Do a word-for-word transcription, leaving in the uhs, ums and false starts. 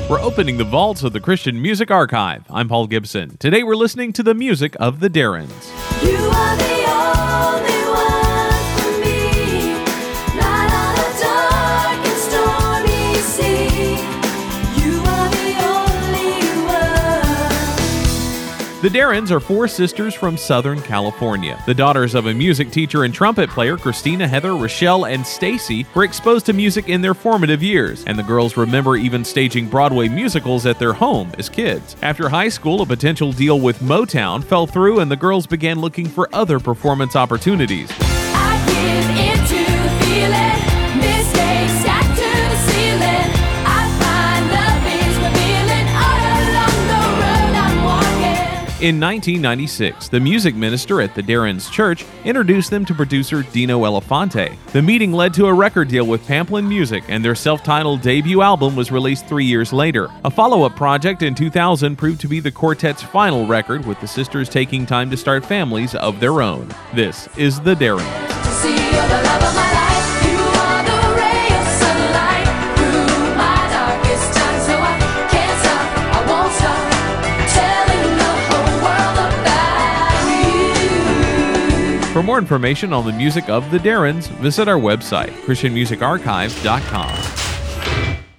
We're opening the vaults of the Christian Music Archive. I'm Paul Gibson. Today we're listening to the music of the Darrens. You are the only one for me, light on a dark and stormy sea. You are the only one. The Darrens are four sisters from Southern California. The daughters of a music teacher and trumpet player, Christina, Heather, Rochelle, and Stacy, were exposed to music in their formative years, and the girls remember even staging Broadway musicals at their home as kids. After high school, a potential deal with Motown fell through, and the girls began looking for other performance opportunities. I give into the feeling, mistakes stacked to the ceiling. I find love is revealing all along the road I'm walking. In nineteen ninety-six, the music minister at the Darrens Church introduced them to producer Dino Elefante. The meeting led to a record deal with Pamplin Music, and their self-titled debut album was released three years later. A follow-up project in two thousand proved to be the quartet's final record, with the sisters taking time to start families of their own. This is the Darrens. To see you're the love of my life. You are the ray of sunlight through my darkest time. So I can't stop, I won't stop telling the whole world about you. For more information on the music of the Darrens, visit our website, christian music archive dot com.